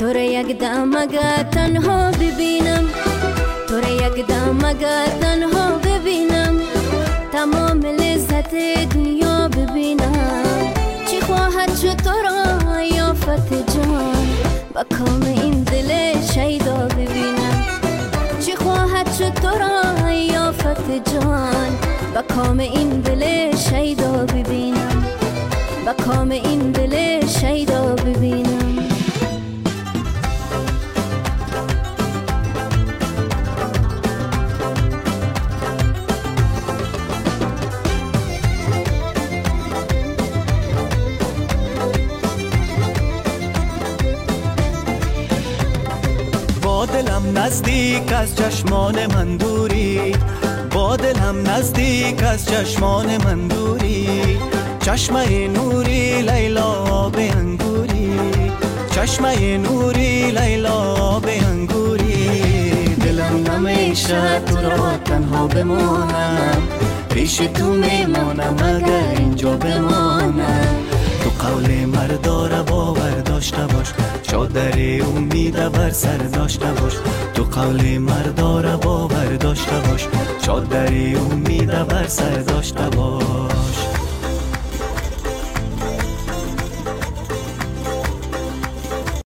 تو را یک دم اگر تنها ببینم، تو را یک دم اگر تنها ببینم، تمام لذت دنیا ببینم. چی خواهد شد تو را یافت جان، با کام این دل شیدا ببینم. چی خواهد شد تو را یافت جان، با کام این دل شیدا ببینم، با کام این دل شیدا ببینم. با دلم نزدیک از چشمان من دوری، با دلم نزدیک از چشمان من دوری. چشمه نوری لیلا به انگوری، چشمه نوری لیلا به انگوری. دلم نمیشه تو را تنها بمانم، پیش تو میمانم اگر اینجا بمانم. تو قول مردار باور داشته باش، چادر امید بر سر داشته باش. تو قول مردار باور داشته باش، چادر امید بر سر داشته باش.